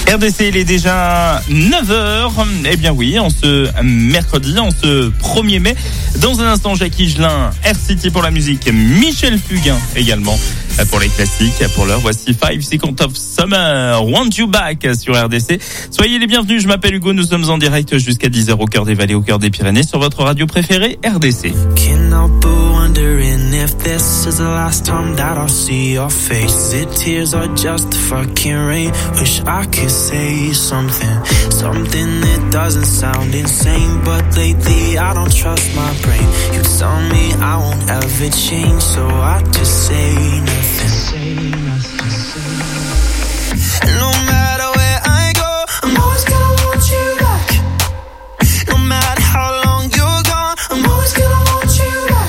RDC, il est déjà 9h. Eh bien oui, en ce mercredi, en ce 1er mai. Dans un instant, Jackie Higelin, RCT pour la musique, Michel Fugain également pour les classiques. Pour l'heure, voici 5 Seconds of Summer, Want You Back sur RDC. Soyez les bienvenus, je m'appelle Hugo, nous sommes en direct jusqu'à 10h au cœur des vallées, au cœur des Pyrénées, sur votre radio préférée, RDC. Wondering if this is the last time that I'll see your face. Is it tears or just fucking rain? Wish I could say something that doesn't sound insane, but lately I don't trust my brain. You tell me I won't ever change, so I just say nothing. No matter where I go, I'm always gonna want you back. No matter how long you're gone, I'm always gonna want you back.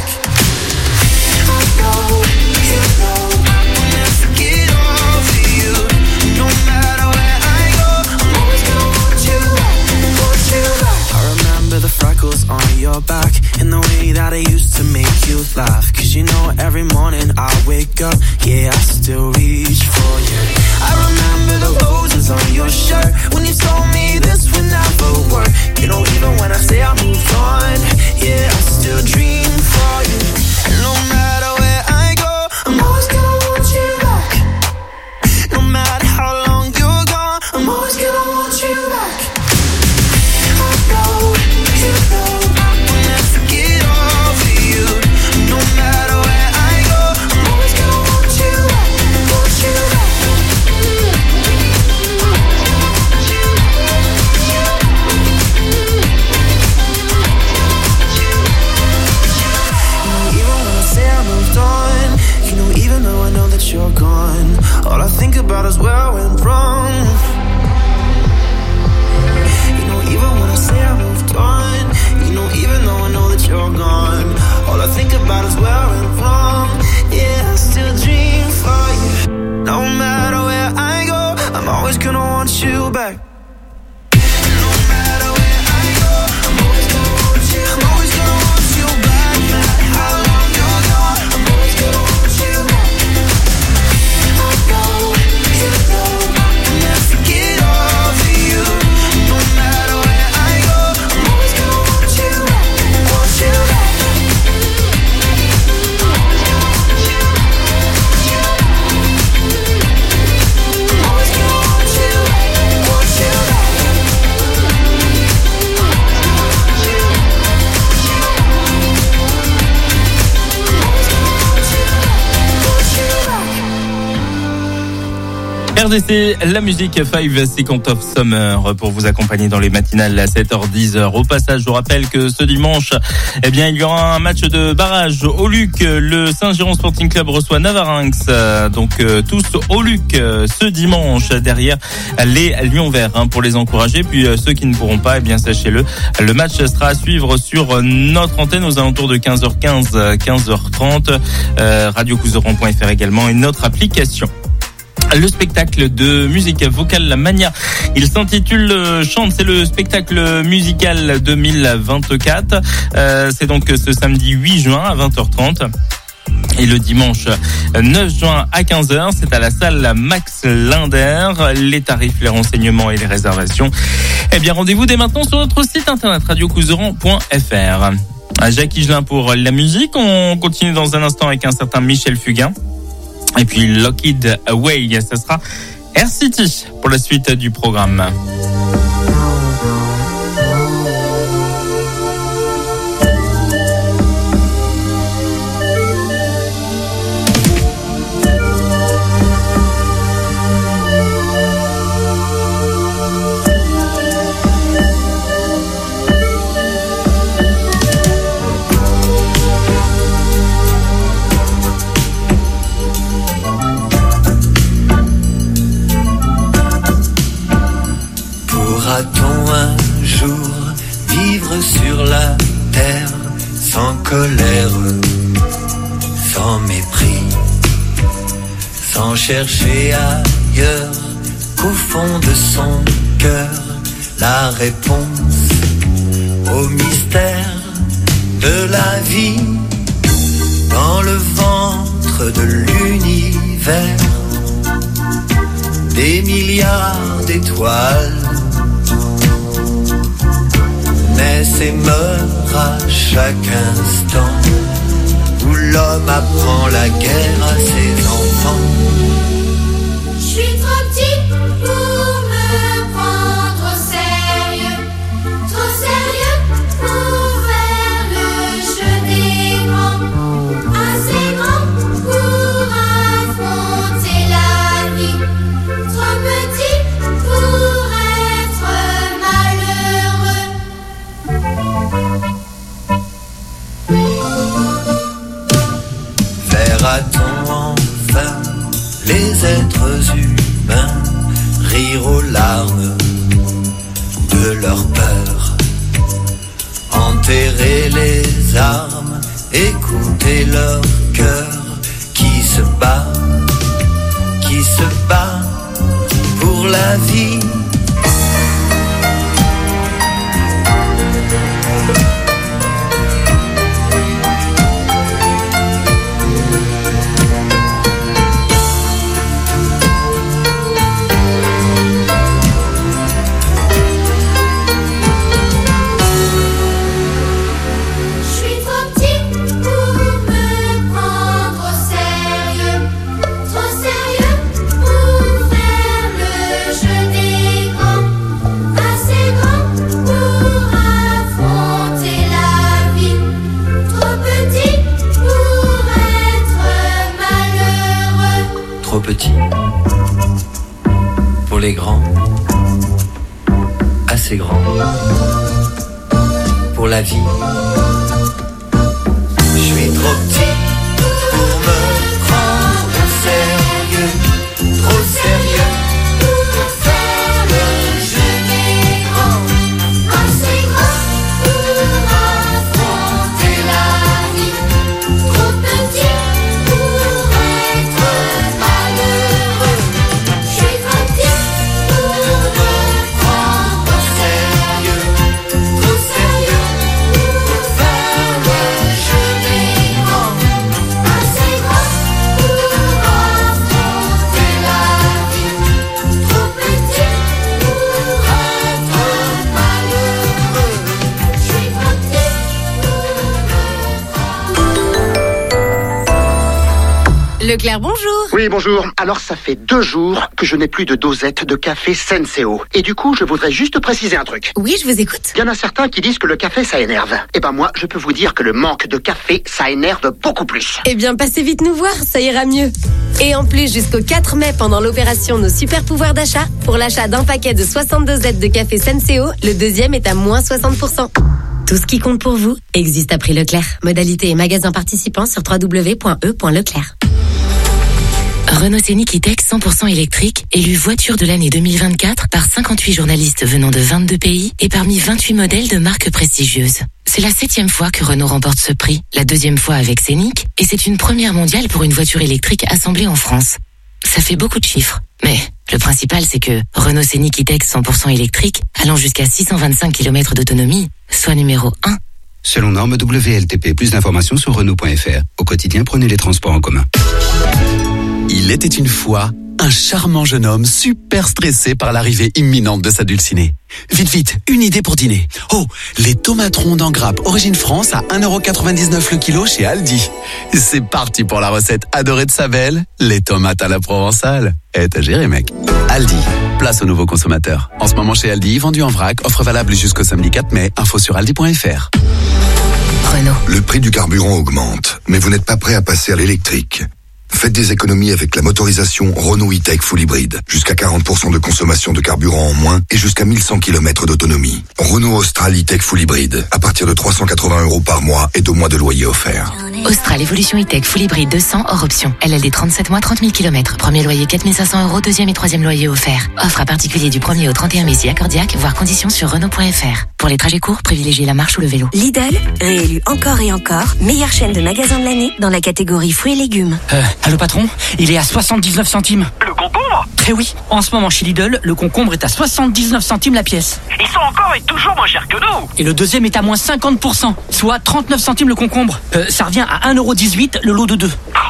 On your back in the way that I used to make you laugh. Cause you know every morning I wake up, yeah, I still reach for you. I remember the roses on your shirt when you told me this would never work. You know, even when I say I moved on, yeah, I still dream for you. And no matter where I go, I'm always gonna want you back. No matter how long you're gone, I'm always gonna want you back. I know, you know, you're gone. All I think about is where I went wrong. You know, even when I say I moved on, you know, even though I know that you're gone, all I think about is where I went wrong. Yeah, I still dream for you. No matter where I go, I'm always gonna want you back. RDC, la musique 5 Seconds of Summer pour vous accompagner dans les matinales à 7h-10h. Au passage, je vous rappelle que ce dimanche, eh bien, il y aura un match de barrage au Luc. Le Saint-Girons Sporting Club reçoit Navarinx. Donc, tous au Luc ce dimanche derrière les Lions Verts pour les encourager. Puis, ceux qui ne pourront pas, eh bien, sachez-le, le match sera à suivre sur notre antenne aux alentours de 15h15, 15h30. Radiocouseron.fr également et notre application. Le spectacle de musique vocale La Mania, il s'intitule Chante, c'est le spectacle musical 2024. C'est donc ce samedi 8 juin à 20h30. Et le dimanche 9 juin à 15h, c'est à la salle Max Linder. Les tarifs, les renseignements et les réservations, eh bien rendez-vous dès maintenant sur notre site internet radiocouseron.fr. Jackie Higelin pour la musique. On continue dans un instant avec un certain Michel Fugain. Et puis Locked Away, ça sera RCT pour la suite du programme. Sur la terre, sans colère, sans mépris, sans chercher ailleurs qu'au fond de son cœur, la réponse au mystère de la vie, dans le ventre de l'univers, des des milliards d'étoiles naissent et meurent à chaque instant, où l'homme apprend la guerre à ses enfants. Je suis trop petit pour me prendre au sérieux, trop sérieux pour faire le jeu des grands, assez grand pour affronter la vie, trop petit pour être malheureux. Verra-t-on enfin les êtres humains rire aux larmes de leur peur, enterrer les armes, écouter leur cœur qui se bat pour la vie. Petit pour les grands, assez grand pour la vie. Je suis trop petit pour me prendre au sérieux, trop sérieux pour faire le jeu des grands, assez grand pour affronter la vie, trop petit pour être malheureux. Je suis trop petit pour me prendre au sérieux, trop sérieux pour faire le jeu des grands, assez grand pour affronter la vie, trop petit pour être malheureux. Je suis trop petit pour Leclerc, bonjour. Oui, bonjour. Alors, ça fait 2 jours que je n'ai plus de dosette de café Senseo. Et du coup, je voudrais juste préciser un truc. Oui, je vous écoute. Il y en a certains qui disent que le café, ça énerve. Eh ben moi, je peux vous dire que le manque de café, ça énerve beaucoup plus. Eh bien, passez vite nous voir, ça ira mieux. Et en plus, jusqu'au 4 mai, pendant l'opération Nos Super Pouvoirs d'achat, pour l'achat d'un paquet de 62 Z de café Senseo, le deuxième est à moins 60%. Tout ce qui compte pour vous existe à prix Leclerc. Modalité et magasin participants sur www.e.leclerc. Renault Scénic E-Tech 100% électrique, élu voiture de l'année 2024 par 58 journalistes venant de 22 pays et parmi 28 modèles de marques prestigieuses. C'est la 7e fois que Renault remporte ce prix, la 2e fois avec Scénic, et c'est une première mondiale pour une voiture électrique assemblée en France. Ça fait beaucoup de chiffres, mais le principal c'est que Renault Scénic E-Tech 100% électrique, allant jusqu'à 625 km d'autonomie, soit numéro 1. Selon norme WLTP, plus d'informations sur Renault.fr. Au quotidien, prenez les transports en commun. Il était une fois un charmant jeune homme super stressé par l'arrivée imminente de sa dulcinée. Vite, une idée pour dîner. Oh, les tomates rondes en grappe origine France à 1,99€ le kilo chez Aldi. C'est parti pour la recette adorée de sa belle, les tomates à la provençale. T'as géré, mec. Aldi, place aux nouveaux consommateurs. En ce moment chez Aldi, vendu en vrac, offre valable jusqu'au samedi 4 mai, info sur aldi.fr. Renault. Le prix du carburant augmente, mais vous n'êtes pas prêt à passer à l'électrique. Faites des économies avec la motorisation Renault E-Tech Full Hybrid. Jusqu'à 40% de consommation de carburant en moins et jusqu'à 1100 km d'autonomie. Renault Austral E-Tech Full Hybrid. À partir de 380€ par mois et 2 mois de loyer offert. Austral Evolution E-Tech Full Hybrid 200 hors option. LLD 37 mois, 30 000 km. Premier loyer 4 500€, deuxième et troisième loyer offert. Offre à particulier du 1er au 31 mai si accordiaque, voire conditions sur Renault.fr. Pour les trajets courts, privilégiez la marche ou le vélo. Lidl, réélu encore et encore, meilleure chaîne de magasins de l'année dans la catégorie fruits et légumes. Allô patron, il est à 79 centimes. Le concombre ? Eh oui, en ce moment chez Lidl, le concombre est à 79 centimes la pièce. Ils sont encore et toujours moins chers que nous. Et le deuxième est à moins 50%, soit 39 centimes le concombre. Ça revient à 1,18€ le lot de 2.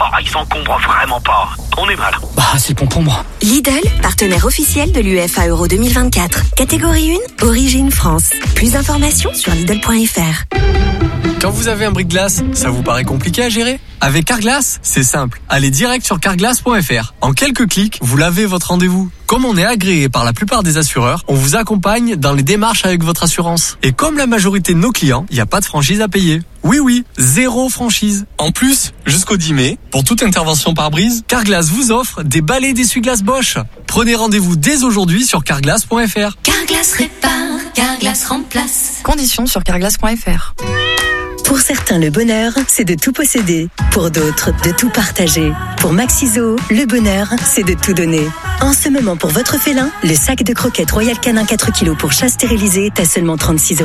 ils s'encombrent vraiment pas. On est mal. Bah, c'est bon pour moi. Lidl, partenaire officiel de l'UEFA Euro 2024. Catégorie 1, Origine France. Plus d'informations sur Lidl.fr. Quand vous avez un bris-de-glace, ça vous paraît compliqué à gérer ? Avec Carglass, c'est simple. Allez direct sur carglass.fr. En quelques clics, vous lavez votre rendez-vous. Comme on est agréé par la plupart des assureurs, on vous accompagne dans les démarches avec votre assurance. Et comme la majorité de nos clients, il n'y a pas de franchise à payer. Oui, 0 franchise. En plus, jusqu'au 10 mai, pour toute intervention par brise, Carglass vous offre des balais d'essuie-glace Bosch. Prenez rendez-vous dès aujourd'hui sur carglass.fr. Carglass répare, Carglass remplace. Conditions sur carglass.fr. Pour certains, le bonheur, c'est de tout posséder. Pour d'autres, de tout partager. Pour Maxiso, le bonheur, c'est de tout donner. En ce moment, pour votre félin, le sac de croquettes Royal Canin 4 kg pour chat stérilisé est à seulement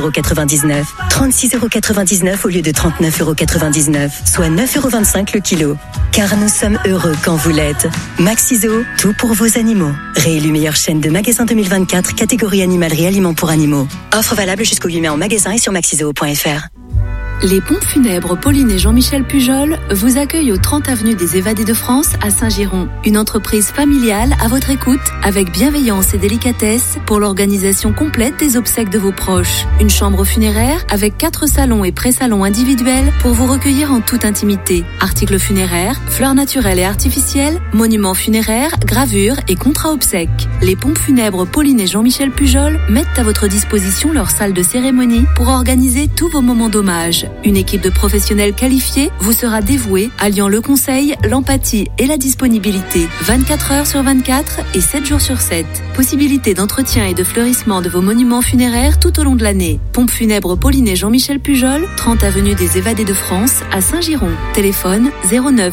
36,99 €. 36,99 € au lieu de 39,99 €, soit 9,25 € le kilo. Car nous sommes heureux quand vous l'êtes. Maxiso, tout pour vos animaux. Réélu meilleure chaîne de magasins 2024, catégorie animalerie aliments pour animaux. Offre valable jusqu'au 8 mai en magasin et sur maxiso.fr. Les pompes funèbres Pauline et Jean-Michel Pujol vous accueillent au 30 avenue des Évadés de France à Saint-Giron. Une entreprise familiale à votre écoute avec bienveillance et délicatesse pour l'organisation complète des obsèques de vos proches. Une chambre funéraire avec 4 salons et pré-salons individuels pour vous recueillir en toute intimité. Articles funéraires, fleurs naturelles et artificielles, monuments funéraires, gravures et contrats obsèques. Les pompes funèbres Pauline et Jean-Michel Pujol mettent à votre disposition leur salle de cérémonie pour organiser tous vos moments d'hommage. Une équipe de professionnels qualifiés vous sera dévouée, alliant le conseil, l'empathie et la disponibilité. 24 heures sur 24 et 7 jours sur 7. Possibilité d'entretien et de fleurissement de vos monuments funéraires tout au long de l'année. Pompes funèbres Pauline et Jean-Michel Pujol, 30 avenue des Évadés de France à Saint-Giron. Téléphone 09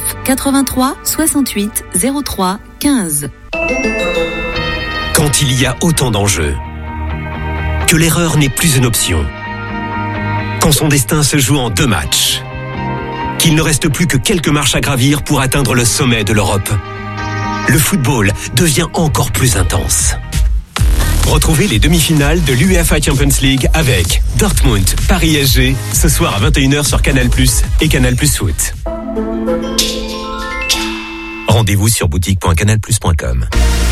83 68 03 15. Quand il y a autant d'enjeux, que l'erreur n'est plus une option, quand son destin se joue en 2 matchs, qu'il ne reste plus que quelques marches à gravir pour atteindre le sommet de l'Europe, le football devient encore plus intense. Retrouvez les demi-finales de l'UEFA Champions League avec Dortmund, Paris SG, ce soir à 21h sur Canal+ et Canal+ Foot. Rendez-vous sur boutique.canalplus.com.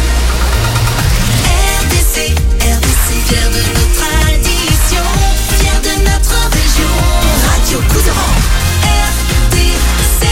RDC, fier de nos traditions, fier de notre région. Radio Couserans, RDC.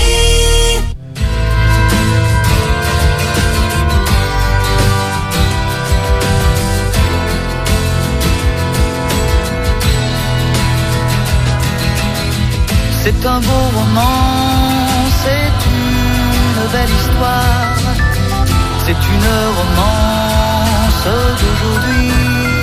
C'est un beau roman, c'est une belle histoire, c'est une romance d'aujourd'hui.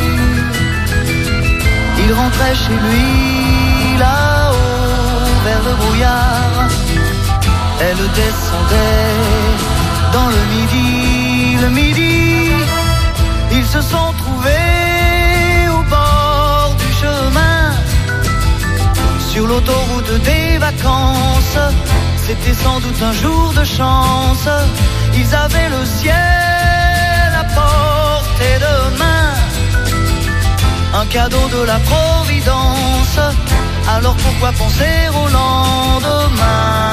Il rentrait chez lui là-haut vers le brouillard, elle descendait dans le midi, ils se sont trouvés au bord du chemin, sur l'autoroute des vacances. C'était sans doute un jour de chance, ils avaient le ciel à portée de main, un cadeau de la Providence, alors pourquoi penser au lendemain?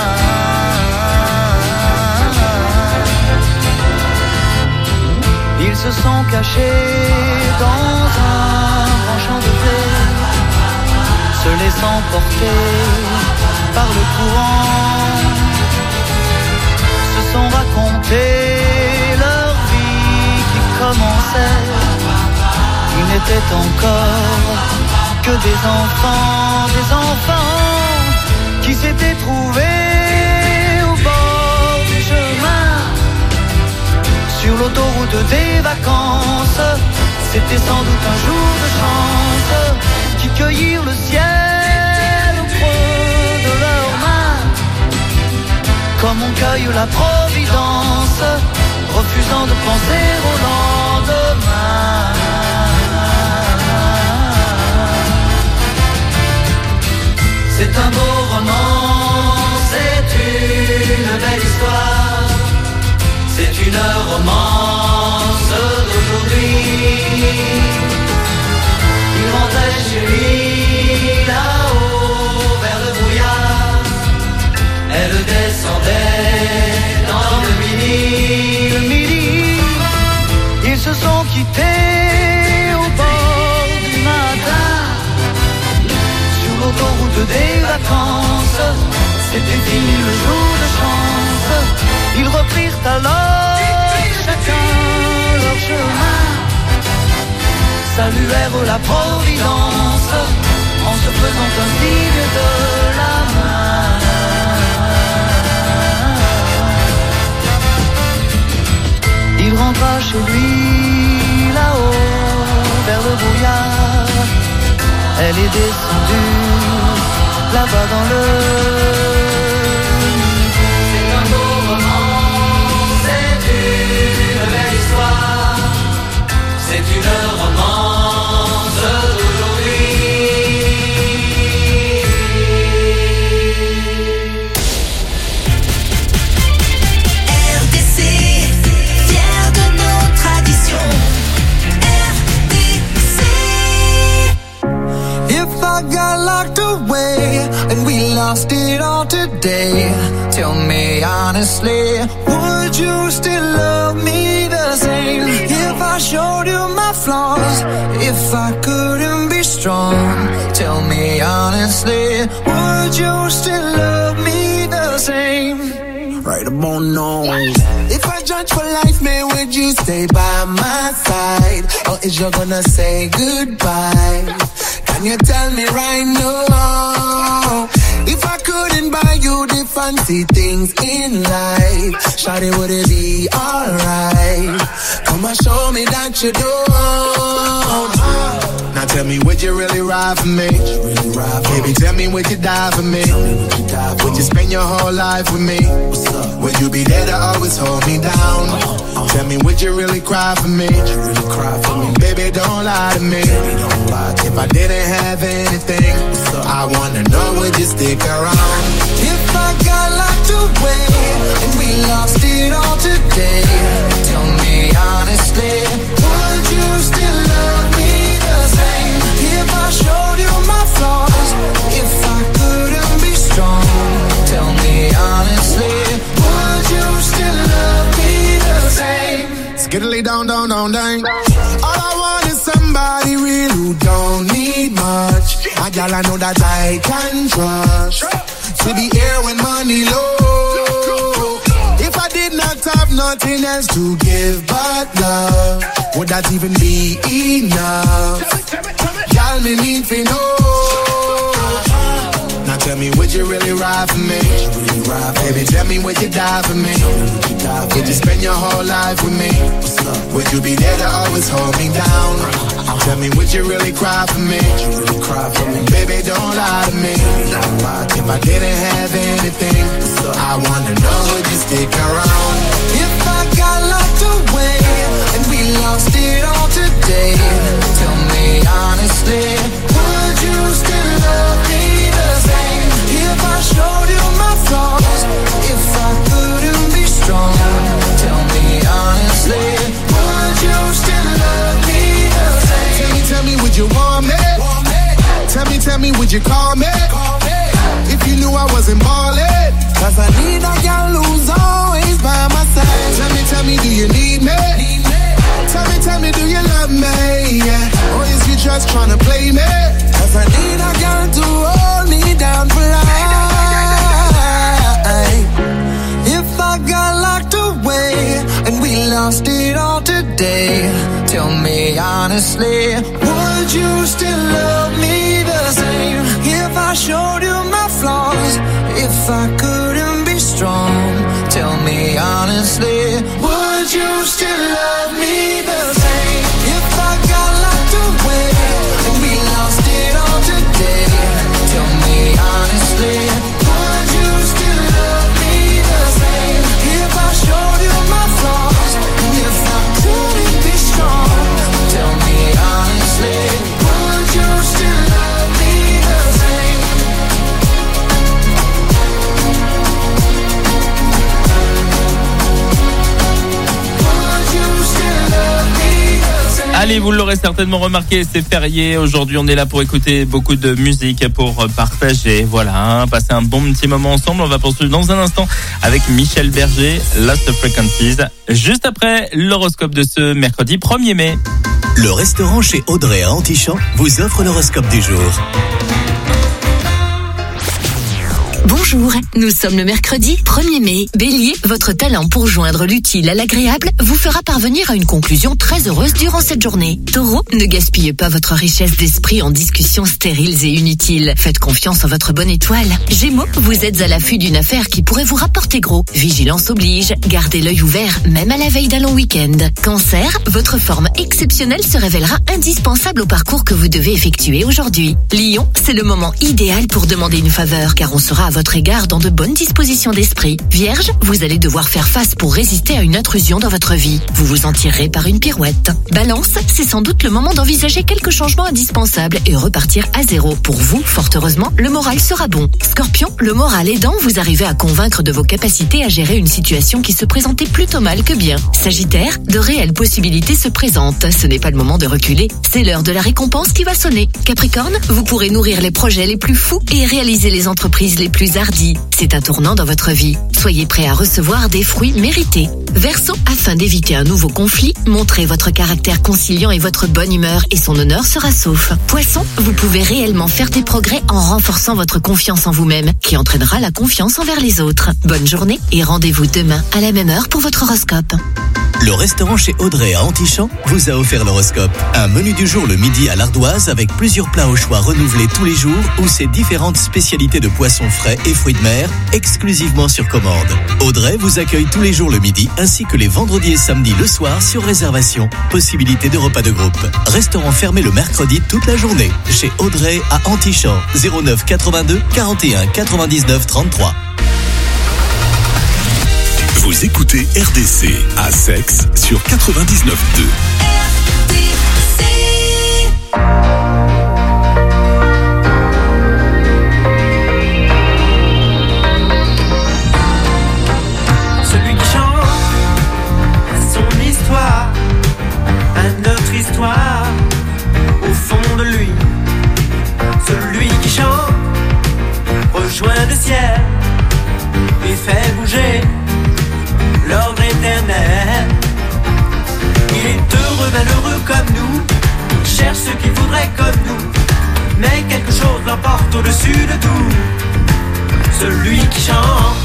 Ils se sont cachés dans un grand champ de blé, se laissant porter par le courant, se sont raconté leur vie qui commençait. Ils n'étaient encore que des enfants qui s'étaient trouvés au bord du chemin, sur l'autoroute des vacances. C'était sans doute un jour de chance, qui cueillirent le ciel au creux de leurs mains, comme on cueille la Providence, refusant de penser au lendemain. C'est un beau roman, c'est une belle histoire, c'est une romance d'aujourd'hui. Il rentrait chez lui là-haut vers le brouillard, elle descendait saluèrent la Providence en se faisant un signe de la main. Il rentra chez lui là-haut vers le brouillard. Elle est descendue là-bas dans le... C'est un beau roman, c'est une belle histoire, c'est une romance d'aujourd'hui. RDC, fier de nos traditions. RDC. If I got locked away and we lost it all today, tell me honestly, would you still love me the same? If I showed you my flaws, if I couldn't be strong, tell me honestly, would you still love me the same? Right about now. If I judge for life, man, would you stay by my side? Or is you gonna say goodbye? Can you tell me right now? If I couldn't buy you the fancy things in life, shawty, would it be alright? Come and show me that you don't. Now tell me, would you really ride for me? Baby, tell me, would you die for me? Would you spend your whole life with me? Would you be there to always hold me down? Tell me, would you really cry for me? Baby, don't lie to me. If I didn't have anything, I wanna know, would you stick around? If I got locked away and we lost it all today, tell me honestly, would you still love me the same? If I showed you my flaws, if I couldn't be strong, tell me honestly, would you still love me the same? Skiddly down, down, down, down. All I want is somebody real who don't need much. A girl I know that I can trust, to be here when money low. If I did not have nothing else to give but love, would that even be enough? Y'all me need to know. Now tell me, would you really ride for me? Baby, tell me, would you die for me? Would you spend your whole life with me? Would you be there to always hold me down? Tell me, would you really cry for me? Baby, don't lie to me. If I didn't have anything, I wanna know, would you stick around? If I got locked away and we lost it all today, tell me honestly, would you still love me the same? If I showed you my flaws, if I couldn't be strong, tell me honestly, would you still love me the same? Tell me, would you want me? Tell me, would you call me? If you knew I wasn't ballin', cause I need a girl who's always by my side. Tell me, do you need me? Tell me, do you love me? Yeah. Or is you just tryna play me? Cause I need a girl to hold me down for life. If I got locked away and we lost it all today, tell me honestly, would you still love me the same? If I showed you my flaws, if I couldn't be strong, tell me honestly, would you still love me the same? If I got locked away and we lost it all today, tell me honestly, would you still love me the same? If I showed you my flaws, if I couldn't be strong, tell me honestly, would you still love me the same? Allez, vous l'aurez certainement remarqué, c'est férié. Aujourd'hui, on est là pour écouter beaucoup de musique, pour partager. Voilà, passer un bon petit moment ensemble. On va poursuivre dans un instant avec Michel Berger, Lost Frequencies. Juste après l'horoscope de ce mercredi 1er mai. Le restaurant chez Audrey à Antichamps vous offre l'horoscope du jour. Bonjour, nous sommes le mercredi 1er mai. Bélier, votre talent pour joindre l'utile à l'agréable vous fera parvenir à une conclusion très heureuse durant cette journée. Taureau, ne gaspillez pas votre richesse d'esprit en discussions stériles et inutiles. Faites confiance en votre bonne étoile. Gémeaux, vous êtes à l'affût d'une affaire qui pourrait vous rapporter gros. Vigilance oblige, gardez l'œil ouvert même à la veille d'un long week-end. Cancer, votre forme exceptionnelle se révélera indispensable au parcours que vous devez effectuer aujourd'hui. Lion, c'est le moment idéal pour demander une faveur car on sera à votre égard dans de bonnes dispositions d'esprit. Vierge, vous allez devoir faire face pour résister à une intrusion dans votre vie. Vous vous en tirerez par une pirouette. Balance, c'est sans doute le moment d'envisager quelques changements indispensables et repartir à zéro. Pour vous, fort heureusement, le moral sera bon. Scorpion, le moral aidant, vous arrivez à convaincre de vos capacités à gérer une situation qui se présentait plutôt mal que bien. Sagittaire, de réelles possibilités se présentent. Ce n'est pas le moment de reculer, c'est l'heure de la récompense qui va sonner. Capricorne, vous pourrez nourrir les projets les plus fous et réaliser les entreprises les plus hardies. C'est un tournant dans votre vie. Soyez prêts à recevoir des fruits mérités. Verseau, afin d'éviter un nouveau conflit, montrez votre caractère conciliant et votre bonne humeur et son honneur sera sauf. Poisson, vous pouvez réellement faire des progrès en renforçant votre confiance en vous-même, qui entraînera la confiance envers les autres. Bonne journée et rendez-vous demain à la même heure pour votre horoscope. Le restaurant chez Audrey à Antichamps vous a offert l'horoscope. Un menu du jour le midi à l'ardoise avec plusieurs plats au choix renouvelés tous les jours ou ses différentes spécialités de poissons frais et fruits de mer exclusivement sur commande. Audrey vous accueille tous les jours le midi ainsi que les vendredis et samedis le soir sur réservation. Possibilité de repas de groupe. Restaurant fermé le mercredi toute la journée. Chez Audrey à Antichamps. 09 82 41 99 33. Vous écoutez RDC à Sex sur 99.2. Celui qui chante son histoire, à notre histoire, au fond de lui. Celui qui chante rejoint le ciel et fait bouger l'ordre éternel. Il est heureux, malheureux comme nous, cherche ce qu'il voudrait comme nous, mais quelque chose l'emporte au-dessus de tout. Celui qui chante,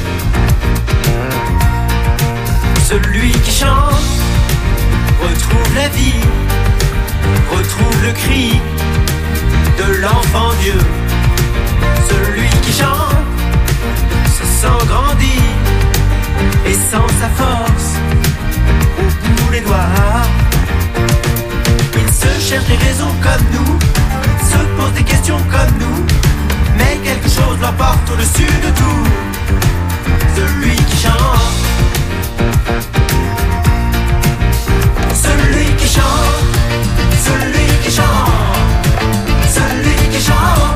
celui qui chante, retrouve la vie, retrouve le cri de l'enfant Dieu. Celui qui chante se sent grandir et sans sa force au bout des doigts. Il se cherche des raisons comme nous, se pose des questions comme nous, mais quelque chose l'emporte au-dessus de tout. Celui qui chante, celui qui chante, celui qui chante, celui qui chante.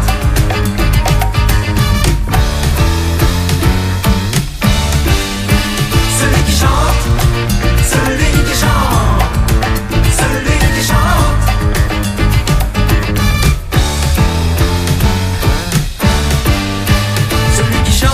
Celui qui chante, celui qui chante, celui qui chante. Celui qui chante.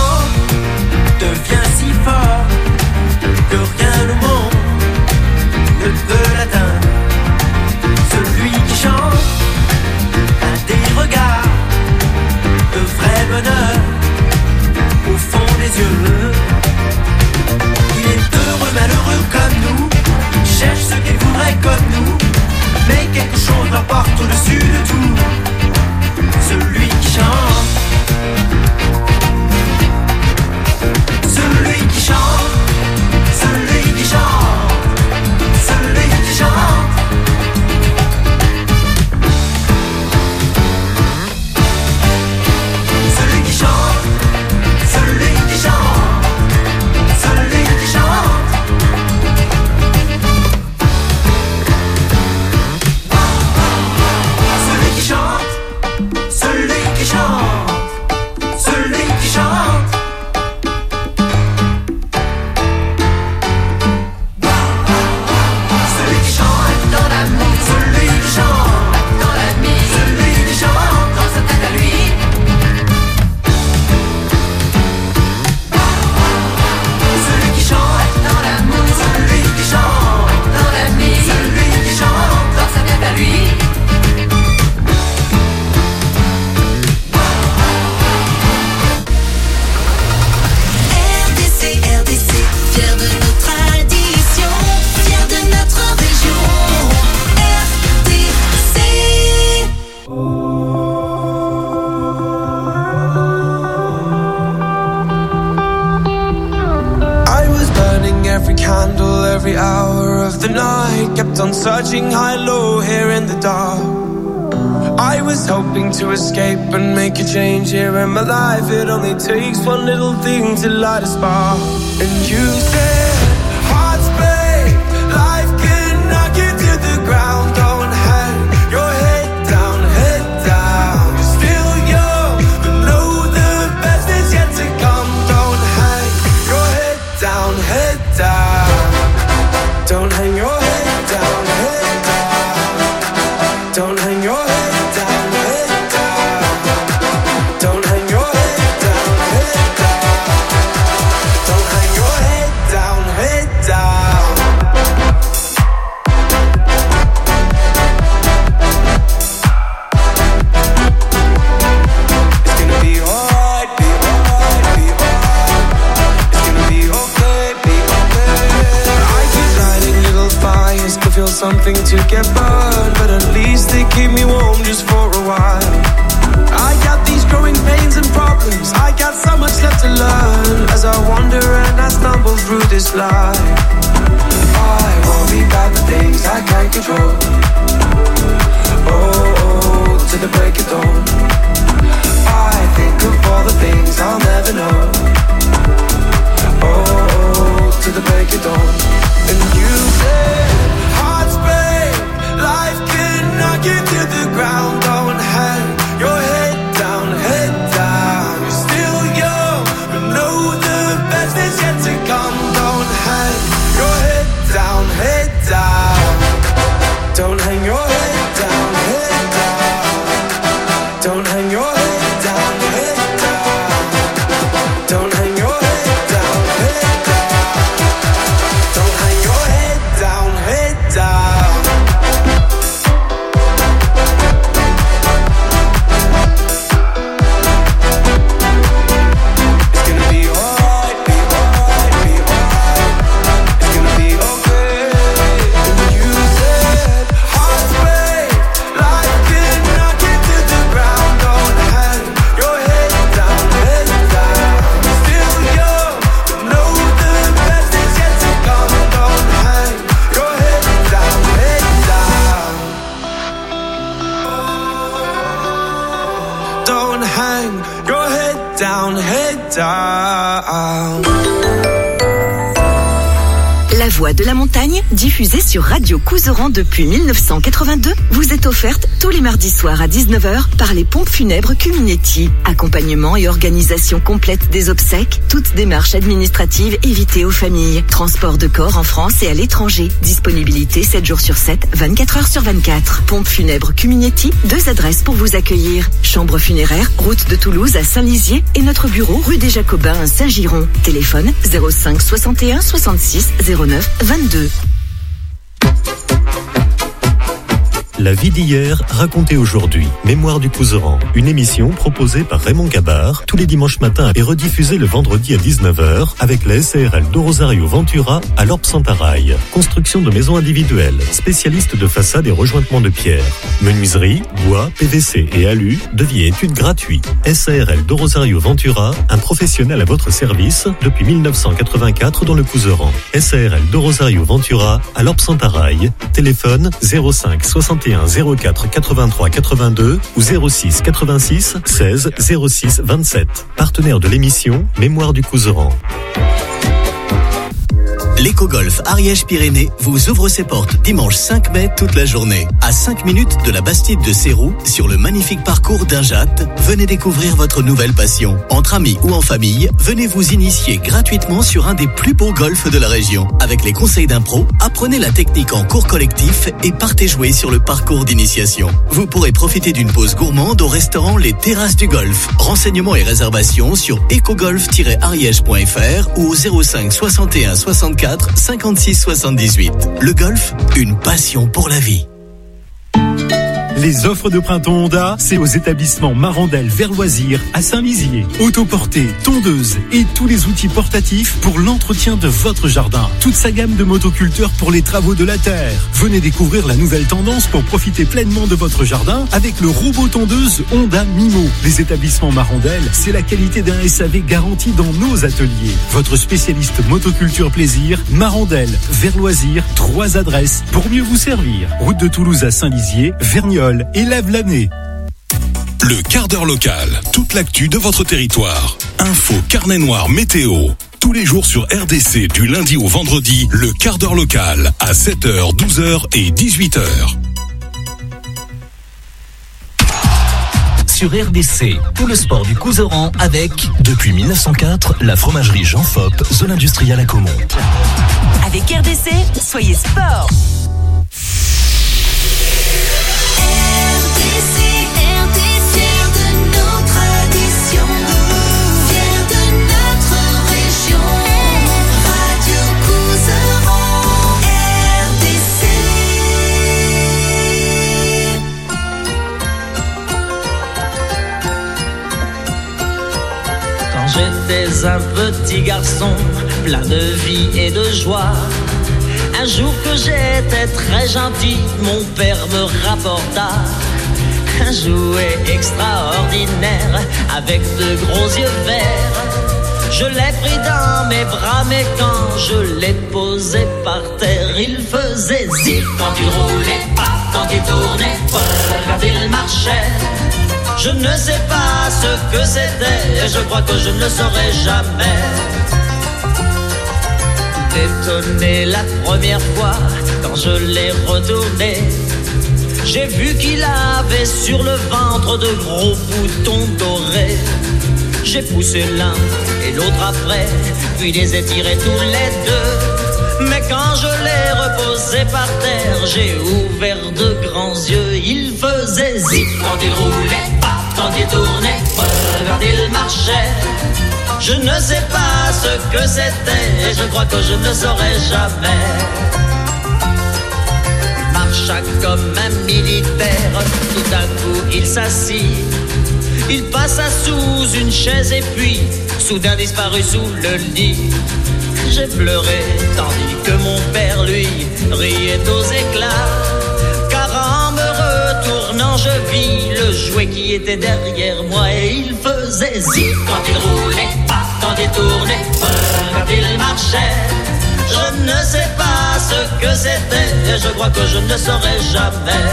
candle every hour of the night. Kept on searching high-low here in the dark. I was hoping to escape and make a change here in my life. It only takes one little thing to light a spark. And you said, hearts break, life can knock you to the ground. Don't hang your head down, head down. You're still young, but know the best is yet to come. Don't hang your head down, head down. Don't hang your head down, head down. Don't hang your head. Something to get burned, but at least they keep me warm just for a while. I got these growing pains and problems, I got so much left to learn. As I wander and I stumble through this life, I worry about the things I can't control. Oh, to the break of dawn, I think of all the things I'll never know. Oh, to the break of dawn. And you said, life can knock you to the ground. Don't hang your head down, head down. You're still young, but know the best is yet to come. Don't hang your head down, head down. Don't hang your head down, head down. Don't hang your head down, head down. Don't hang your head down, head down. Don't hang your head down, head down. La voix de la montagne, diffusée sur Radio Couserans depuis 1982, vous est offerte tous les mardis soirs à 19h par les pompes funèbres Cuminetti. Accompagnement et organisation complète des obsèques, toutes démarches administratives évitées aux familles. Transport de corps en France et à l'étranger. Disponibilité 7 jours sur 7, 24 heures sur 24. Pompes funèbres Cuminetti, 2 adresses pour vous accueillir. Chambre funéraire, route de Toulouse à Saint-Lizier et notre bureau rue des Jacobins à Saint-Giron. Téléphone 05 61 66 09 22. La vie d'hier, racontée aujourd'hui. Mémoire du Couserans. Une émission proposée par Raymond Gabard tous les dimanches matins et rediffusée le vendredi à 19h avec la SARL de Rosario Ventura à l'Orbe Santaraille. Construction de maisons individuelles. Spécialiste de façade et rejointement de pierre. Menuiserie, bois, PVC et alu. Devis et études gratuits. SARL de Rosario Ventura, un professionnel à votre service depuis 1984 dans le Couserans. SARL de Rosario Ventura à l'Orbe Santaraille. Téléphone 05 61 04 83 82 ou 06 86 16 06 27. Partenaire de l'émission Mémoire du Couserans. L'Éco-Golf Ariège-Pyrénées vous ouvre ses portes dimanche 5 mai toute la journée. À 5 minutes de la Bastide de Sérou, sur le magnifique parcours d'Injat, venez découvrir votre nouvelle passion. Entre amis ou en famille, venez vous initier gratuitement sur un des plus beaux golfs de la région. Avec les conseils d'un pro, apprenez la technique en cours collectif et partez jouer sur le parcours d'initiation. Vous pourrez profiter d'une pause gourmande au restaurant Les Terrasses du Golf. Renseignements et réservations sur ecogolf-ariège.fr ou au 05 61 64 56 78. Le golf, une passion pour la vie. Les offres de printemps Honda, c'est aux établissements Marandel vers Loisirs à Saint-Lizier. Autoportée, tondeuse et tous les outils portatifs pour l'entretien de votre jardin. Toute sa gamme de motoculteurs pour les travaux de la terre. Venez découvrir la nouvelle tendance pour profiter pleinement de votre jardin avec le robot tondeuse Honda Mimo. Les établissements Marandel, c'est la qualité d'un SAV garanti dans nos ateliers. Votre spécialiste motoculture plaisir, Marandel vers Loisirs, 3 adresses pour mieux vous servir. Route de Toulouse à Saint-Lizier, Verniolle et Lave-Lanay. Le quart d'heure local, toute l'actu de votre territoire. Info, carnet noir, météo. Tous les jours sur RDC, du lundi au vendredi, le quart d'heure local à 7h, 12h et 18h. Sur RDC, tout le sport du Couserans avec, depuis 1904, la fromagerie Jean Fopp, zone industrielle à Caumont. Avec RDC, soyez sport. J'étais un petit garçon, plein de vie et de joie. Un jour que j'étais très gentil, mon père me rapporta un jouet extraordinaire avec de gros yeux verts. Je l'ai pris dans mes bras, mais quand je l'ai posé par terre, il faisait zip quand il roulait, pas quand il tournait, quand il marchait. Je ne sais pas ce que c'était, et je crois que je ne le saurai jamais. Étonné la première fois, quand je l'ai retourné, j'ai vu qu'il avait sur le ventre de gros boutons dorés. J'ai poussé l'un et l'autre après, puis les ai tirés tous les deux. Mais quand je l'ai reposé par terre, j'ai ouvert de grands yeux. Il faisait zip quand il roulait, pas quand il tournait, quand il marchait. Je ne sais pas ce que c'était, et je crois que je ne saurai jamais. Il marcha comme un militaire, tout d'un coup il s'assit. Il passa sous une chaise et puis soudain disparut sous le lit. J'ai pleuré tandis que mon père lui riait aux éclats. Car en me retournant je vis le jouet qui était derrière moi. Et il faisait zip quand il roulait, pas quand il tournait, quand il marchait. Je ne sais pas ce que c'était, et je crois que je ne saurai jamais.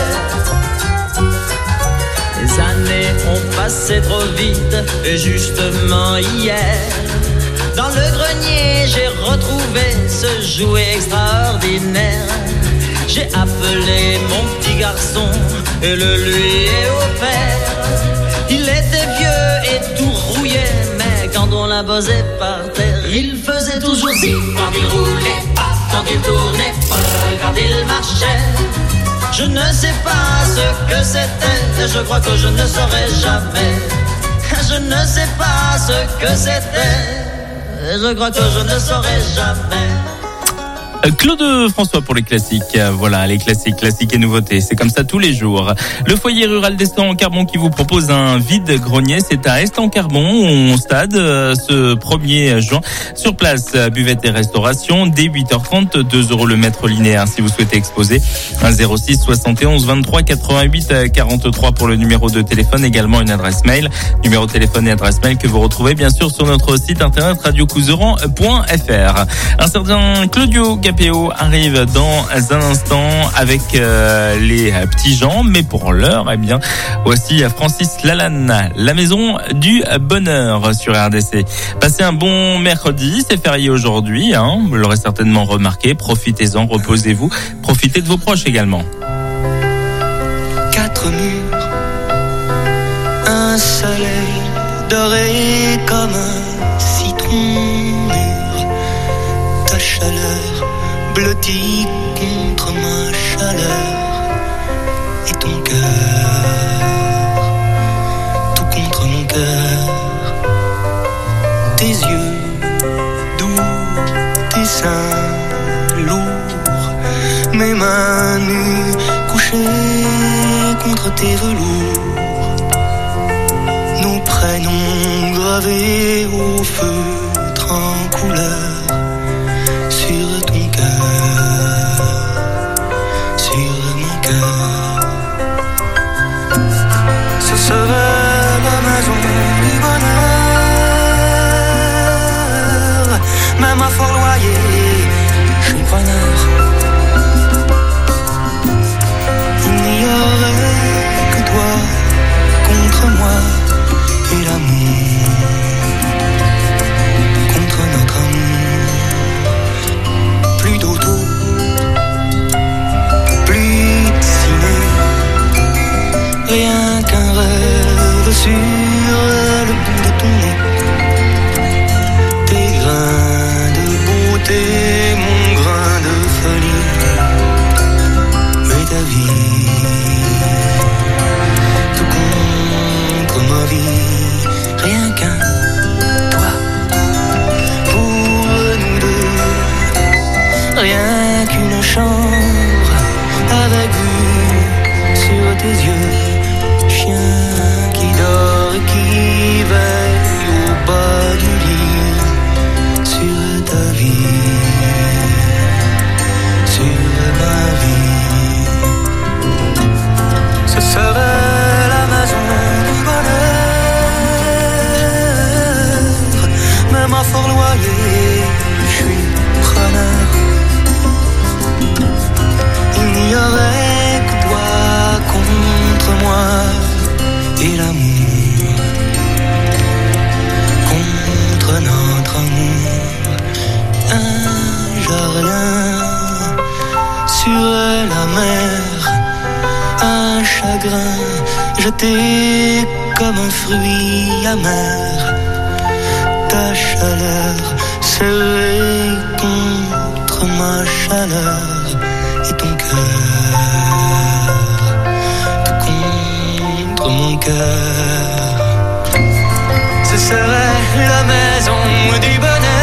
Les années ont passé trop vite, et justement hier, dans le grenier j'ai retrouvé ce jouet extraordinaire. J'ai appelé mon petit garçon et le lui ai offert. Il était vieux et tout rouillé, mais quand on l'a posé par terre, il faisait toujours zip quand il roulait, pas quand il tournait, quand il marchait. Je ne sais pas ce que c'était, je crois que je ne saurai jamais. Je ne sais pas ce que c'était, je crois que je ne saurai jamais. Claude François pour les classiques. Voilà, les classiques et nouveautés. C'est comme ça tous les jours. Le foyer rural d'Estaing-en-Carbon qui vous propose un vide-grenier. C'est à Estaing-en-Carbon, au stade, ce 1er juin. Sur place, buvette et restauration, dès 8h30, 2 € le mètre linéaire si vous souhaitez exposer. 06 71 23 88 43 pour le numéro de téléphone. Également une adresse mail. Numéro de téléphone et adresse mail que vous retrouvez bien sûr sur notre site internet radiocouserans.fr. Un certain Claudio Capéo arrive dans un instant avec les petits gens, mais pour l'heure, eh bien, voici Francis Lalanne, la maison du bonheur sur RDC. Passez un bon mercredi, c'est férié aujourd'hui, hein, vous l'aurez certainement remarqué, profitez-en, reposez-vous, profitez de vos proches également. 4 murs, un soleil doré comme un citron mûr, ta chaleur blottie contre ma chaleur et ton cœur, tout contre mon cœur. Tes yeux doux, tes seins lourds, mes mains nues couchées contre tes velours. Nos prénoms gravés au feutre en couleur sur ton cœur, sur mon cœur. Ce serait la maison du bonheur, même à fort loyer, je suis preneur. Il n'y aurait que toi contre moi et l'amour contre notre amour. Plus d'auto, plus de ciné, rien qu'un rêve sur le bout de ton nez. Tes grains de beauté, mon grain de folie, mais ta vie, tout contre ma vie, rien qu'un toi pour nous deux, rien qu'une chambre avec vue sur tes yeux, chien qui dort et qui veille au bas du lit, sur ta vie, sur ma vie. Ce serait la maison du bonheur, même à fort loyer, je suis preneur. Il n'y aurait que toi contre moi et l'amour contre notre amour. Un jardin sur la mer, un chagrin jeté comme un fruit amer. Ta chaleur serrée contre ma chaleur et ton cœur contre mon cœur. Ce serait la maison du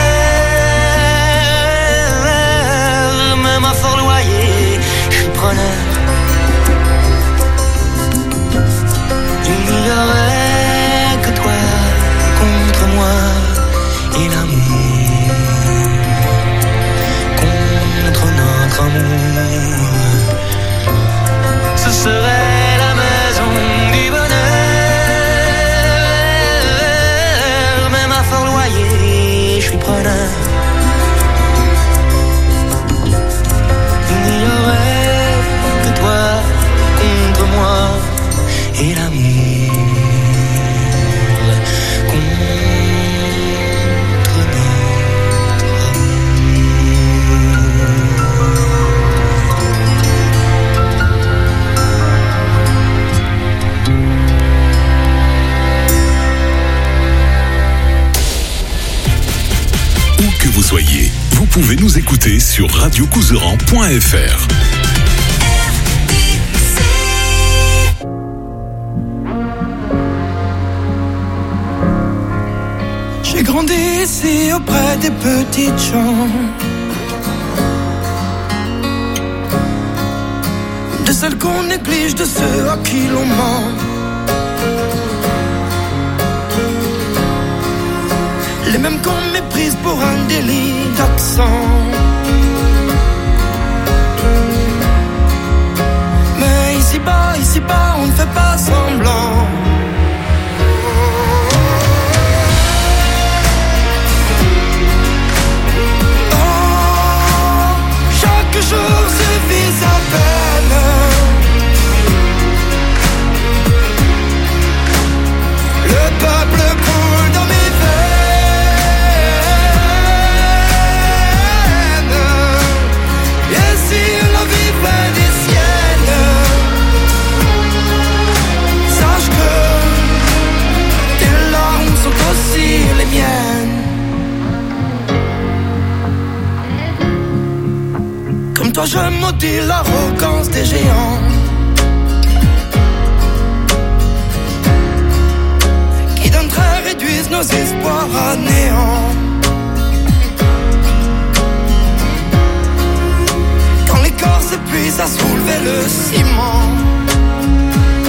bonheur, même à fort loyer, je suis preneur. Il n'y aurait que toi contre moi et l'amour contre notre amour. Ce serait la maison du bonheur, même à fort loyer, je suis preneur. Il n'y aurait que toi contre moi et l'amour contre notre Où que vous soyez, vous pouvez nous écouter sur radiocouseran.fr. J'ai grandi ici auprès des petites gens, de celles qu'on néglige, de ceux à qui l'on ment. Les mêmes qu'on méprise pour un délit d'accent. Mais ici-bas, on ne fait pas semblant. Chaque jour suffit sa peine. Le peuple coule dans mes veines. Et si la vie fait des siennes, sache que tes larmes sont aussi les miennes. Comme toi je maudis l'arrogance des géants qui d'un trait réduisent nos espoirs à néant. Quand les corps s'épuisent à soulever le ciment,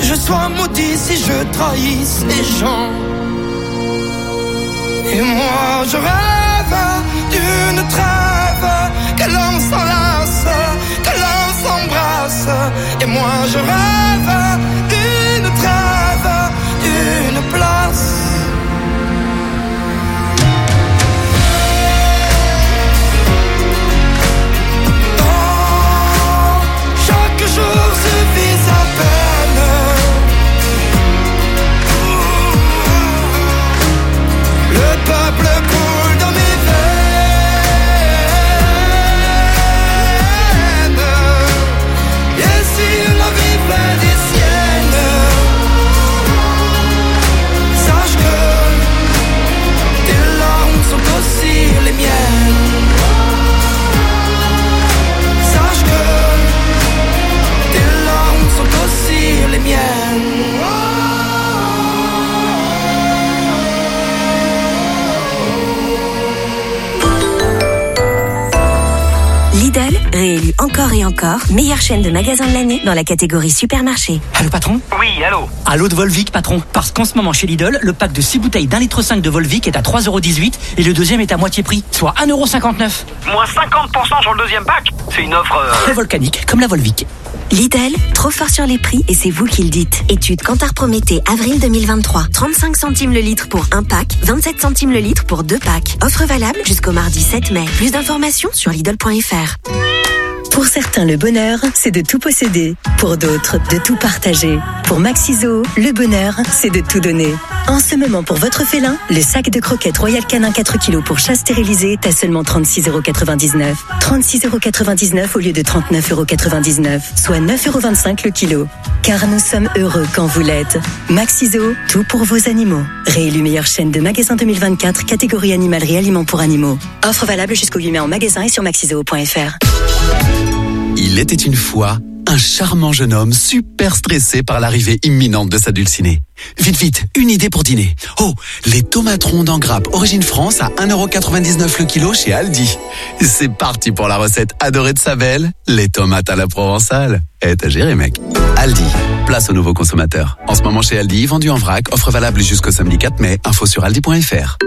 je sois maudit si je trahisse les gens. Et moi je rêve d'une trêve, que l'on s'enlace, que l'on s'embrasse. Et moi je rêve d'une trêve, d'une place. Oh, chaque jour suffit à peine. Le peuple coule dans mes veines. Et si la vie fait des siennes, sache que tes larmes sont aussi les miennes. Sache que tes larmes sont aussi les miennes. Lidl, réélu encore et encore, meilleure chaîne de magasins de l'année dans la catégorie supermarché. Allô patron ? Oui, allô. Allô de Volvic patron. Parce qu'en ce moment chez Lidl, le pack de 6 bouteilles d'1,5 litre de Volvic est à 3,18€ et le deuxième est à moitié prix, soit 1,59€. Moins 50% sur le deuxième pack. C'est une offre... Très volcanique, comme la Volvic. Lidl, trop fort sur les prix et c'est vous qui le dites. Étude Kantar Prométhée, avril 2023. 35 centimes le litre pour un pack, 27 centimes le litre pour 2 packs. Offre valable jusqu'au mardi 7 mai. Plus d'informations sur Lidl.fr. Pour certains, le bonheur, c'est de tout posséder. Pour d'autres, de tout partager. Pour Maxiso, le bonheur, c'est de tout donner. En ce moment, pour votre félin, le sac de croquettes Royal Canin 4 kg pour chat stérilisé est à seulement 36,99€. 36,99€ au lieu de 39,99€, soit 9,25€ le kilo. Car nous sommes heureux quand vous l'êtes. Maxiso, tout pour vos animaux. Réélu meilleure chaîne de magasins 2024, catégorie animalerie aliments pour animaux. Offre valable jusqu'au 8 mai en magasin et sur maxiso.fr. Il était une fois un charmant jeune homme super stressé par l'arrivée imminente de sa dulcinée. Vite, une idée pour dîner. Oh, les tomates rondes en grappe origine France à 1,99€ le kilo chez Aldi. C'est parti pour la recette adorée de sa belle, les tomates à la provençale. T'as géré, mec. Aldi, place aux nouveaux consommateurs. En ce moment chez Aldi, vendu en vrac, offre valable jusqu'au samedi 4 mai, info sur aldi.fr.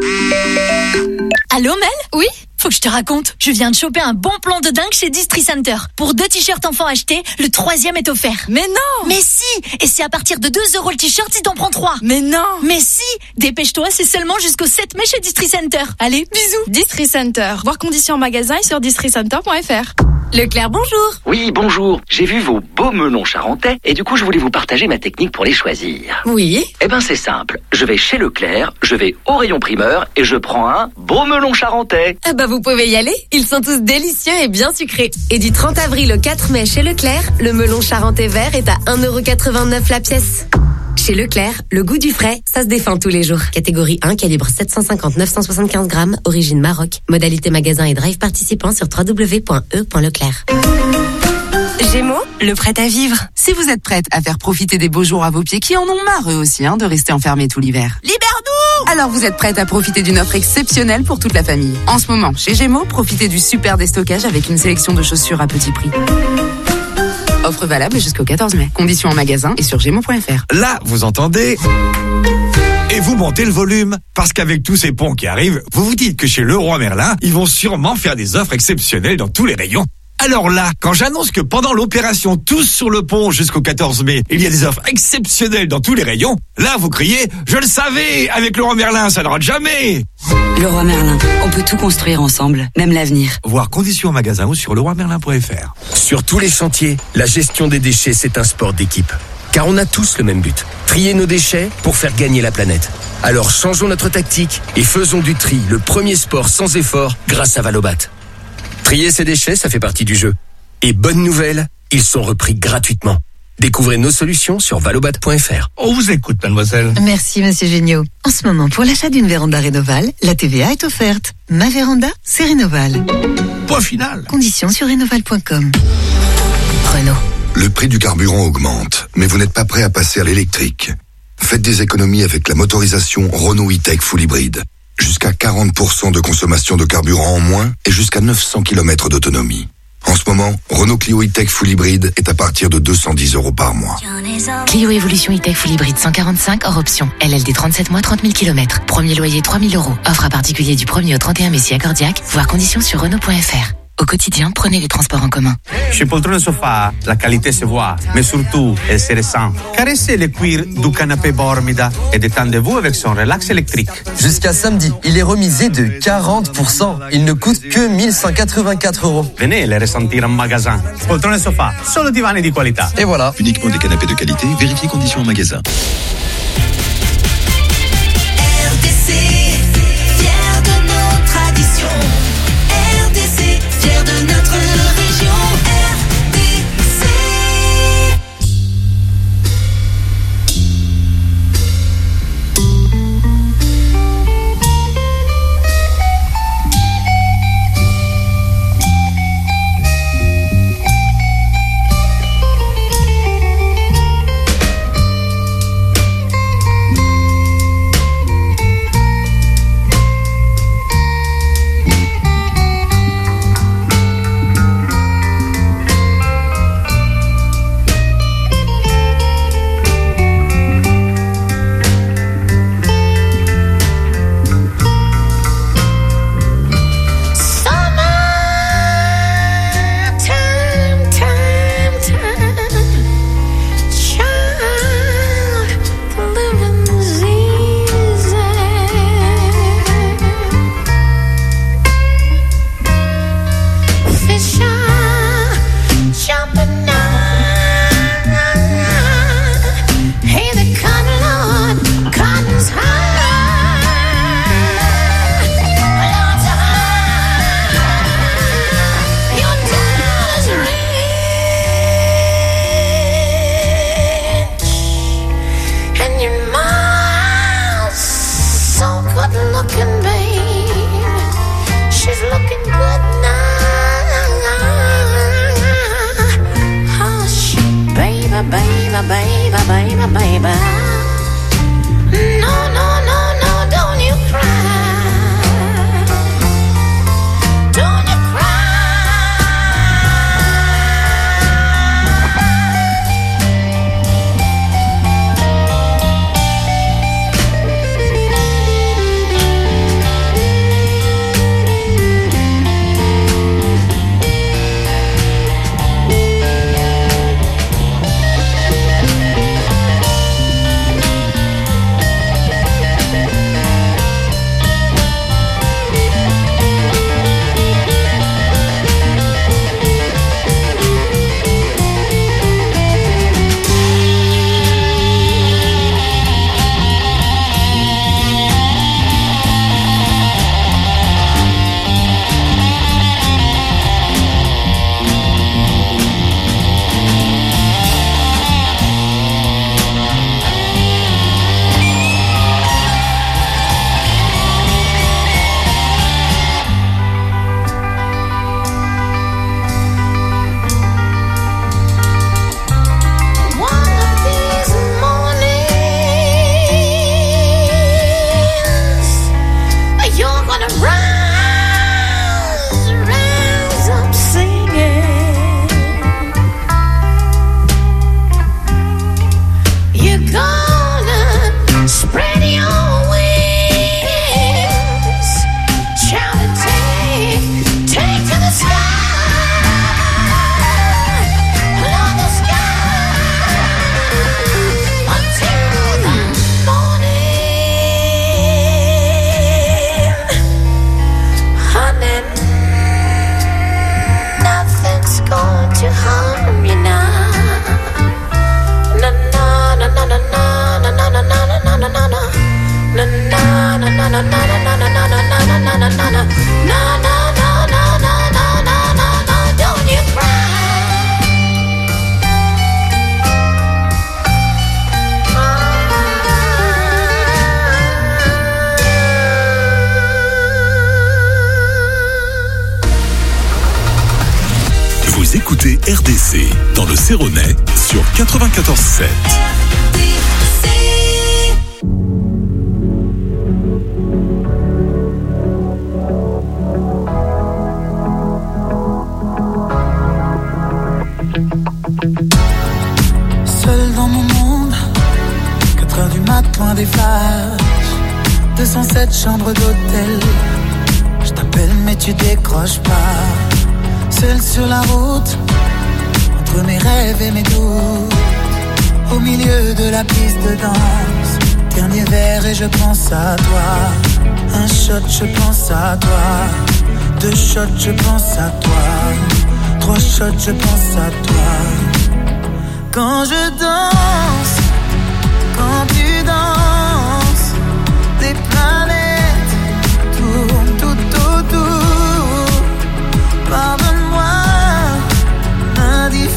Allô Mel ? Oui ? Faut que je te raconte. Je viens de choper un bon plan de dingue chez Distri Center. Pour 2 t-shirts enfants achetés, le 3e est offert. Mais non! Mais si! Et c'est à partir de 2€ le t-shirt si t'en prends 3. Mais non! Mais si! Dépêche-toi, c'est seulement jusqu'au 7 mai chez Distri Center. Allez, bisous! Distri Center. Voir conditions en magasin et sur districenter.fr. Leclerc, bonjour! Oui, bonjour. J'ai vu vos beaux melons charentais et du coup, je voulais vous partager ma technique pour les choisir. Oui? Eh ben, c'est simple. Je vais chez Leclerc, je vais au rayon primeur et je prends un beau melon charentais. Ah bah, vous pouvez y aller. Ils sont tous délicieux et bien sucrés. Et du 30 avril au 4 mai chez Leclerc, le melon charentais vert est à 1,89€ la pièce. Chez Leclerc, le goût du frais, ça se défend tous les jours. Catégorie 1, calibre 750-975 grammes, origine Maroc. Modalité magasin et drive participant sur www.e.leclerc. Gémeaux, le prêt à vivre. Si vous êtes prête à faire profiter des beaux jours à vos pieds qui en ont marre eux aussi de rester enfermés tout l'hiver. Libère-nous! Alors vous êtes prête à profiter d'une offre exceptionnelle pour toute la famille. En ce moment, chez Gémeaux, profitez du super déstockage avec une sélection de chaussures à petit prix. Offre valable jusqu'au 14 mai. Conditions en magasin et sur gémeaux.fr. Là, vous entendez ? Et vous montez le volume. Parce qu'avec tous ces ponts qui arrivent, vous vous dites que chez Leroy Merlin, ils vont sûrement faire des offres exceptionnelles dans tous les rayons. Alors là, quand j'annonce que pendant l'opération Tous sur le pont jusqu'au 14 mai, il y a des offres exceptionnelles dans tous les rayons, là vous criez « Je le savais, avec Leroy Merlin, ça ne rate jamais !» Leroy Merlin, on peut tout construire ensemble, même l'avenir. Voir conditions en magasin ou sur leroymerlin.fr. Sur tous les chantiers, la gestion des déchets, c'est un sport d'équipe. Car on a tous le même but, trier nos déchets pour faire gagner la planète. Alors changeons notre tactique et faisons du tri le premier sport sans effort grâce à Valobat. Trier ses déchets, ça fait partie du jeu. Et bonne nouvelle, ils sont repris gratuitement. Découvrez nos solutions sur valobat.fr. On vous écoute, mademoiselle. Merci, monsieur Géniaud. En ce moment, pour l'achat d'une véranda Rénoval, la TVA est offerte. Ma véranda, c'est Rénoval. Point final. Conditions sur rénoval.com. Renault. Le prix du carburant augmente, mais vous n'êtes pas prêt à passer à l'électrique. Faites des économies avec la motorisation Renault E-Tech Full Hybride. Jusqu'à 40% de consommation de carburant en moins et jusqu'à 900 km d'autonomie. En ce moment, Renault Clio E-Tech Full Hybride est à partir de 210 € par mois. Clio Evolution E-Tech Full Hybride 145 hors option. LLD 37 mois, 30 000 km. Premier loyer 3 000 €. Offre à particulier du 1er au 31 mai si accordiaque. Voir conditions sur Renault.fr. Au quotidien, prenez les transports en commun. Chez Poltrone Sofa, la qualité se voit, mais surtout, elle se ressent. Caressez le cuir du canapé Bormida et détendez-vous avec son relax électrique. Jusqu'à samedi, il est remisé de 40%. Il ne coûte que 1184 €. Venez les ressentir en magasin. Poltrone Sofa, solo divani di qualità. Et voilà. Uniquement des canapés de qualité, vérifiez conditions en magasin. RDC, fier de nos traditions. RDC, fier de notre région. RDC. Vous écoutez RDC dans le Céronais sur 94.7. 4h du mat, loin des flashs, 207 chambres d'hôtel. Je t'appelle mais tu décroches pas. Seul sur la route, entre mes rêves et mes doutes, au milieu de la piste de danse. Dernier verre et je pense à toi. Un shot, je pense à toi. 2 shots, je pense à toi. 3 shots, je pense à toi. Quand je danse, quand tu danses, des planètes tournent tout autour. Pardonne-moi l'indifférence,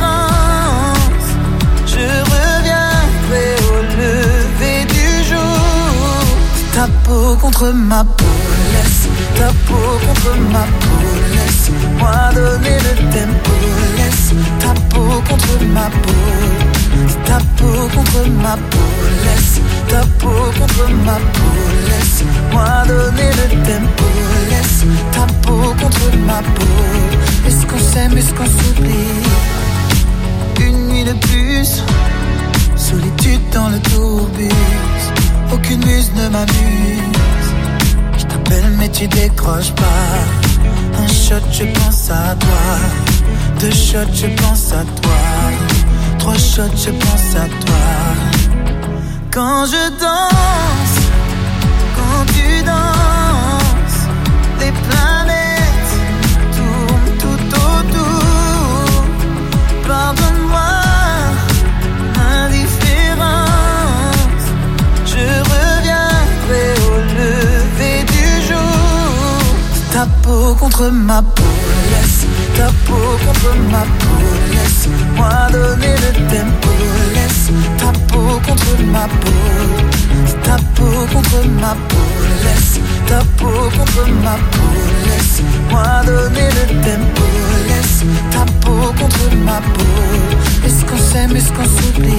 je reviendrai au lever du jour. Ta peau contre ma peau, laisse ta peau contre ma peau, laisse-moi donner le tempo, laisse ta peau contre ma peau, ta peau contre ma peau, laisse ta peau contre ma peau, laisse-moi donner le tempo, laisse ta peau contre ma peau. Est-ce qu'on s'aime, est-ce qu'on s'oublie? Une nuit de plus, solitude dans le tourbus, aucune muse ne m'amuse. Je t'appelle mais tu décroches pas. Un shot, je pense à toi. 2 shots, je pense à toi. 3 shots, je pense à toi. Quand je danse, quand tu danses, les planètes tournent tout autour. Pardonne-moi l'indifférence, je reviendrai au lever du jour. Ta peau contre ma peau, laisse ta peau contre ma peau, laisse-moi donner le tempo, laisse ta peau contre ma peau, ta peau contre ma peau, laisse ta peau contre ma peau, laisse-moi donner le tempo, laisse ta peau contre ma peau. Est-ce qu'on s'aime, est-ce qu'on s'oublie?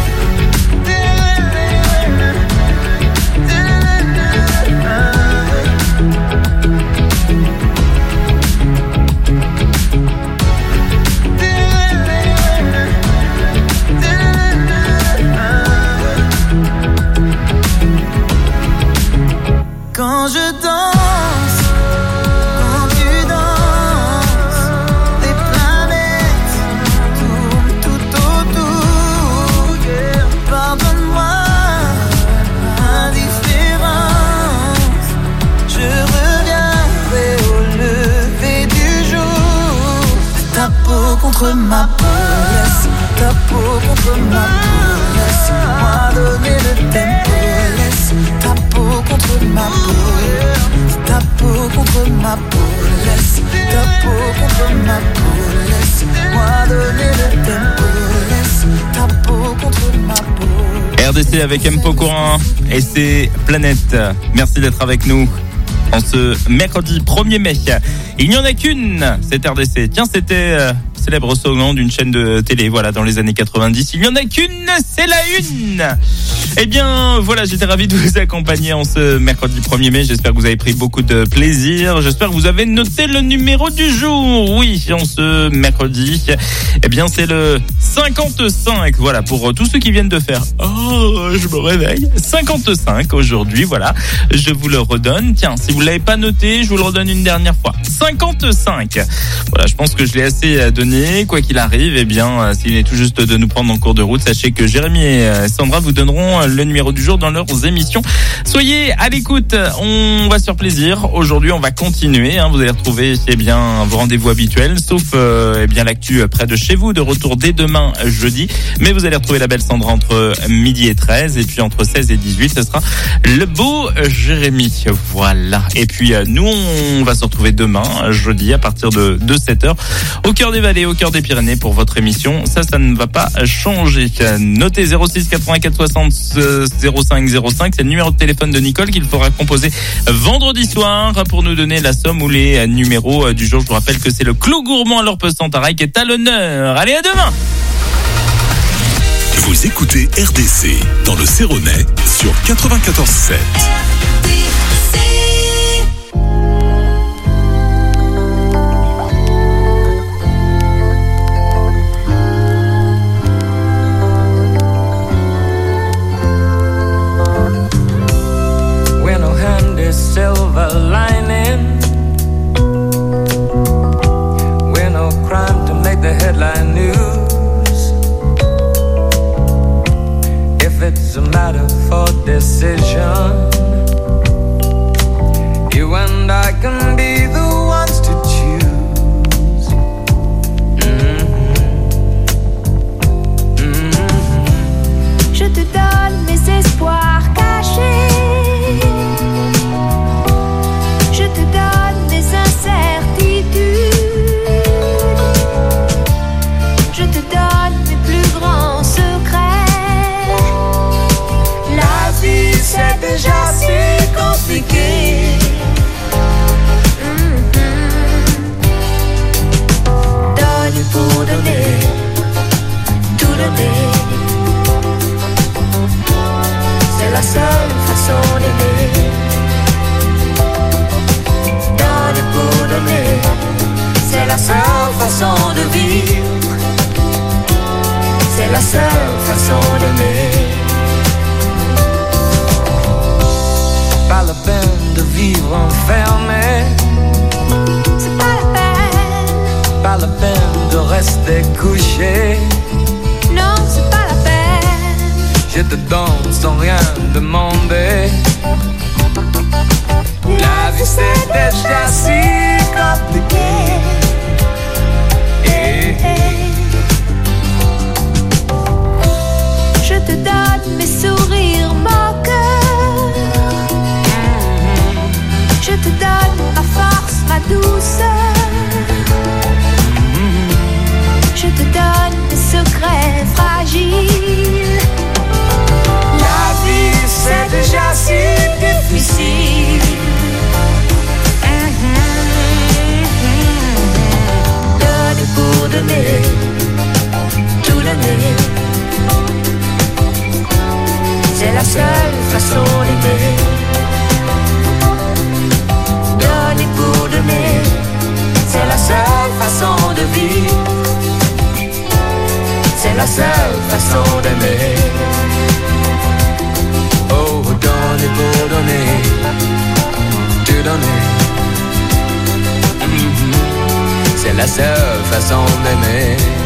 Quand je danse, quand tu danses, les planètes tournent tout autour. Pardonne-moi l'indifférence, je reviendrai au lever du jour. Ta peau contre ma peau, laisse ta peau contre ma peau, laisse-moi donner le tempo, laisse ta peau contre ma peau, ta peau contre ma peau, laisse ta peau contre ma peau, laisse-moi donner le tempo, laisse ta peau contre ma peau. RDC avec M. Pokora et ses planètes. Merci d'être avec nous en ce mercredi 1er mai. Il n'y en a qu'une, cette RDC. Tiens, c'était célèbre slogan d'une chaîne de télé, voilà, dans les années 90. Il n'y en a qu'une, c'est la une. Eh bien, voilà, j'étais ravi de vous accompagner en ce mercredi 1er mai. J'espère que vous avez pris beaucoup de plaisir. J'espère que vous avez noté le numéro du jour. Oui, en ce mercredi, eh bien, c'est le 55. Voilà, pour tous ceux qui viennent de faire « Oh, je me réveille ». 55 aujourd'hui, voilà. Je vous le redonne. Tiens, si vous l'avez pas noté, je vous le redonne une dernière fois. 55. Voilà, je pense que je l'ai assez donné. Quoi qu'il arrive, eh bien, s'il est tout juste de nous prendre en cours de route, sachez que Jérémy et Sandra vous donneront le numéro du jour dans leurs émissions. Soyez à l'écoute, on va se faire plaisir. Aujourd'hui, on va continuer. Vous allez retrouver, eh bien, vos rendez-vous habituels, sauf eh bien l'actu près de chez vous, de retour dès demain jeudi. Mais vous allez retrouver la belle Sandra entre midi et 13, et puis entre 16 et 18, ce sera le beau Jérémy. Voilà. Et puis nous, on va se retrouver demain jeudi à partir de 7h au cœur des vallées, au cœur des Pyrénées pour votre émission. Ça ne va pas changer. Notez 06 84 60 05 05, c'est le numéro de téléphone de Nicole qu'il faudra composer vendredi soir pour nous donner la somme ou les numéros du jour. Je vous rappelle que c'est le clou gourmand à l'Orpe-Santaraï qui est à l'honneur. Allez, à demain. Vous écoutez RDC dans le Céronais sur 94.7. matter for decision. You and I can be the ones to choose. Je te donne mes espoirs cachés. Je te donne mes incertitudes. Je te donne mes plus grands secrets. La vie c'est déjà si compliqué. Donner pour donner, tout donner. C'est la seule façon d'aimer. Donner pour donner, c'est la seule façon de vivre. C'est la seule façon d'aimer. Pas la peine de vivre enfermé. C'est pas la peine. Pas la peine de rester couché. Non, c'est pas la peine. Je te donne sans rien demander. La vie c'est déjà si compliqué. Je te donne mes sourires moqueurs. Je te donne ma force, ma douceur. Je te donne mes secrets fragiles. La vie c'est déjà si difficile. Donner pour donner, tout donner. C'est la seule façon d'aimer. Donner pour donner, c'est la seule façon de vivre. C'est la seule façon d'aimer. Oh, donner pour donner, tout donner. C'est la seule façon d'aimer.